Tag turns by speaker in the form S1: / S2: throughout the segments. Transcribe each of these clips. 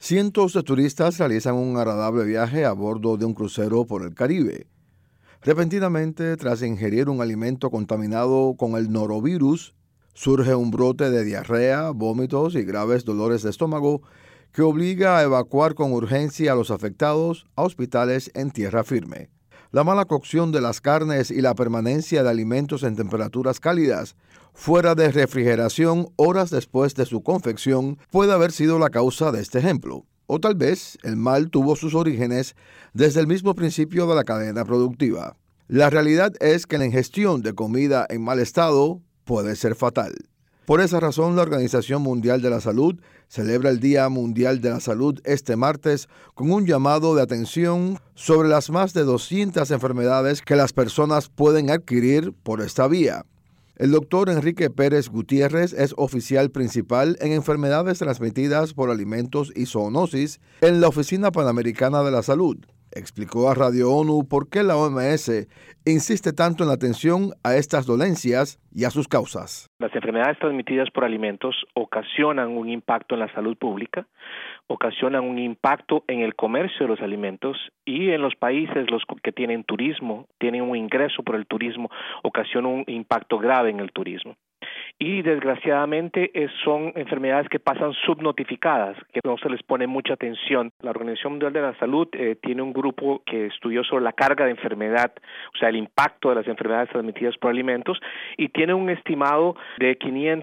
S1: Cientos de turistas realizan un agradable viaje a bordo de un crucero por el Caribe. Repentinamente, tras ingerir un alimento contaminado con el norovirus, surge un brote de diarrea, vómitos y graves dolores de estómago que obliga a evacuar con urgencia a los afectados a hospitales en tierra firme. La mala cocción de las carnes y la permanencia de alimentos en temperaturas cálidas, fuera de refrigeración horas después de su confección, puede haber sido la causa de este ejemplo. O tal vez el mal tuvo sus orígenes desde el mismo principio de la cadena productiva. La realidad es que la ingestión de comida en mal estado puede ser fatal. Por esa razón, la Organización Mundial de la Salud celebra el Día Mundial de la Salud este martes con un llamado de atención sobre las más de 200 enfermedades que las personas pueden adquirir por esta vía. El doctor Enrique Pérez Gutiérrez es oficial principal en enfermedades transmitidas por alimentos y zoonosis en la Oficina Panamericana de la Salud. Explicó a Radio ONU por qué la OMS insiste tanto en la atención a estas dolencias y a sus causas.
S2: Las enfermedades transmitidas por alimentos ocasionan un impacto en la salud pública, ocasionan un impacto en el comercio de los alimentos y en los países los que tienen turismo, tienen un ingreso por el turismo, ocasiona un impacto grave en el turismo. Y desgraciadamente son enfermedades que pasan subnotificadas, que no se les pone mucha atención. La Organización Mundial de la Salud tiene un grupo que estudió sobre la carga de enfermedad, o sea, el impacto de las enfermedades transmitidas por alimentos, y tiene un estimado de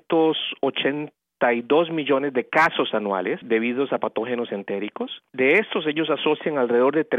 S2: 582 millones de casos anuales debidos a patógenos entéricos. De estos, ellos asocian alrededor de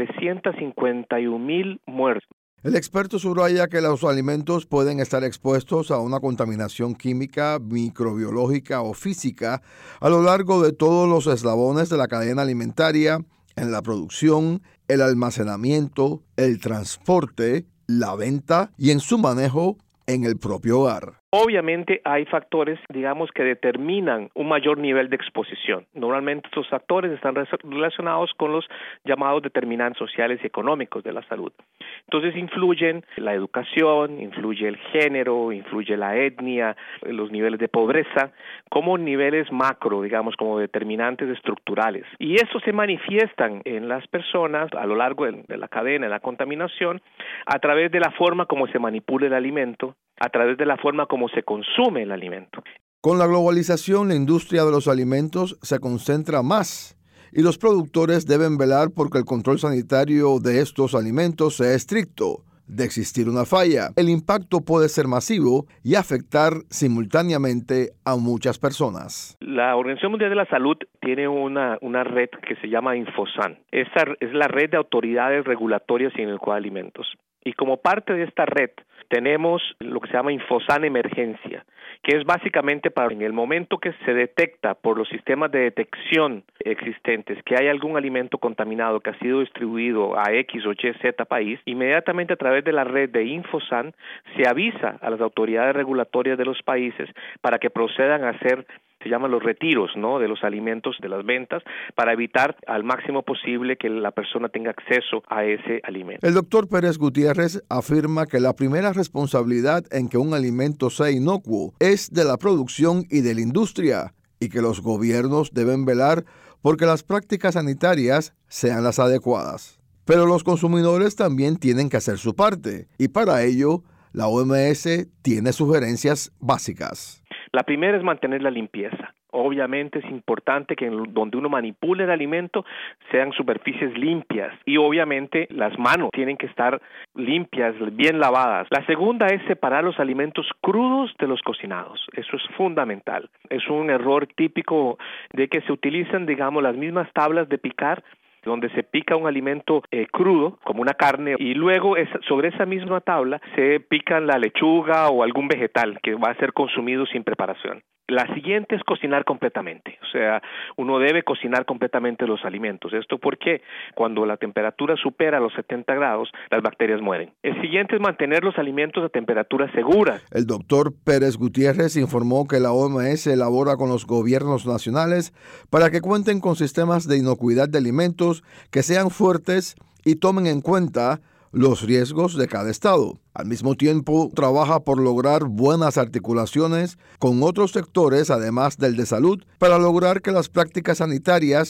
S2: 351,000 muertes.
S1: El experto subraya que los alimentos pueden estar expuestos a una contaminación química, microbiológica o física a lo largo de todos los eslabones de la cadena alimentaria, en la producción, el almacenamiento, el transporte, la venta y en su manejo en el propio hogar.
S2: Obviamente hay factores, que determinan un mayor nivel de exposición. Normalmente estos factores están relacionados con los llamados determinantes sociales y económicos de la salud. Entonces influyen la educación, influye el género, influye la etnia, los niveles de pobreza, como niveles macro, como determinantes estructurales. Y estos se manifiestan en las personas a lo largo de la cadena de la contaminación a través de la forma como se manipula el alimento, a través de la forma como se consume el alimento.
S1: Con la globalización, la industria de los alimentos se concentra más y los productores deben velar porque el control sanitario de estos alimentos sea estricto. De existir una falla, el impacto puede ser masivo y afectar simultáneamente a muchas personas.
S2: La Organización Mundial de la Salud tiene una red que se llama Infosan. Esta es la red de autoridades regulatorias en el cual alimentos. Y como parte de esta red tenemos lo que se llama Infosan Emergencia, que es básicamente para en el momento que se detecta por los sistemas de detección existentes que hay algún alimento contaminado que ha sido distribuido a X o Y, Z país, inmediatamente a través de la red de Infosan se avisa a las autoridades regulatorias de los países para que procedan a hacer, se llaman los retiros, de los alimentos de las ventas para evitar al máximo posible que la persona tenga acceso a ese alimento.
S1: El doctor Pérez Gutiérrez afirma que la primera responsabilidad en que un alimento sea inocuo es de la producción y de la industria y que los gobiernos deben velar porque las prácticas sanitarias sean las adecuadas. Pero los consumidores también tienen que hacer su parte y para ello la OMS tiene sugerencias básicas.
S2: La primera es mantener la limpieza. Obviamente es importante que donde uno manipule el alimento sean superficies limpias y obviamente las manos tienen que estar limpias, bien lavadas. La segunda es separar los alimentos crudos de los cocinados. Eso es fundamental. Es un error típico de que se utilizan, las mismas tablas de picar donde se pica un alimento crudo, como una carne, y luego sobre esa misma tabla se pican la lechuga o algún vegetal que va a ser consumido sin preparación. La siguiente es cocinar completamente, o sea, uno debe cocinar completamente los alimentos. Esto porque cuando la temperatura supera los 70 grados, las bacterias mueren. El siguiente es mantener los alimentos a temperatura segura.
S1: El doctor Pérez Gutiérrez informó que la OMS elabora con los gobiernos nacionales para que cuenten con sistemas de inocuidad de alimentos que sean fuertes y tomen en cuenta los riesgos de cada estado. Al mismo tiempo, trabaja por lograr buenas articulaciones con otros sectores, además del de salud, para lograr que las prácticas sanitarias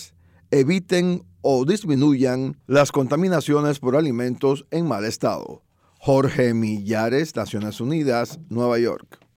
S1: eviten o disminuyan las contaminaciones por alimentos en mal estado. Jorge Millares, Naciones Unidas, Nueva York.